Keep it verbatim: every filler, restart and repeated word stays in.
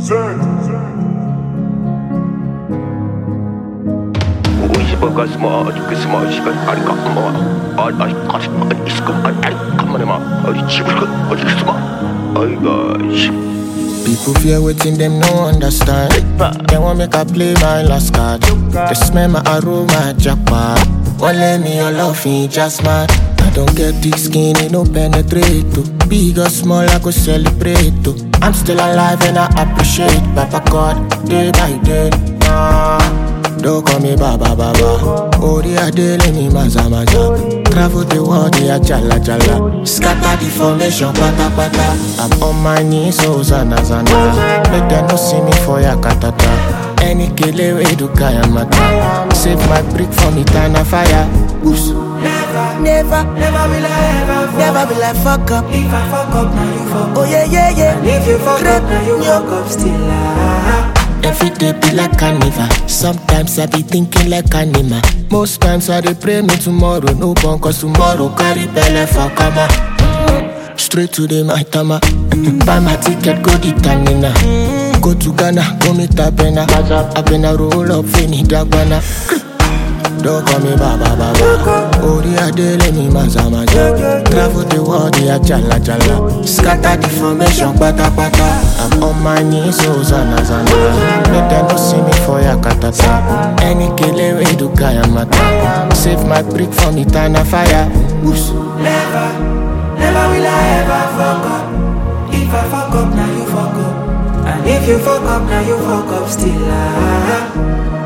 Uisipaka smart, smart, she got Arika more. I got it, it's come on, I come on, I chip, I smart. I got People fear waiting, them no understand. They want make I play my last card. They smell my aroma, jackpot. Won't let me all off in just man. I don't get thick skin, it no penetrate to. Big or small, I go celebrate to. I'm still alive and I appreciate Papa God, day by day. Nah, don't call me Baba Baba. Ori adele ni maza maza. Travel the world, yeah, jala jala. Scatter the formation, pata pata. I'm on my knees, so zana zana. Make them no see me for ya katata. Any kele we do kaya mata. Save my brick from eternal fire. Oops. Never, never, never will I ever, never will I fuck up. If I fuck up, now you fuck up. Oh yeah, yeah, yeah. And if you fuck up, now you fuck up still. Ah. Every day be like carnival. Sometimes I be thinking like animal. Most times I dey pray me tomorrow no born, cause tomorrow carry belle for kama. Straight to the Maitama. Buy my ticket, go the Tanina. Go to Ghana, go meet Abena. Abena roll up, fini Dagbana. Don't call me Baba Baba. Ori adele ni maza maza. Travel the world, yeah, jala jala. Scatter the formation, pata pata. I'm on my knees, so zana zana. Let them no see me for ya katata. Any kele we do kaya mata. Save my brick from eternal fire. Oops. Never, never will I ever fuck up. If I fuck up, now you fuck up. And if you fuck up, now you fuck up still. Ah.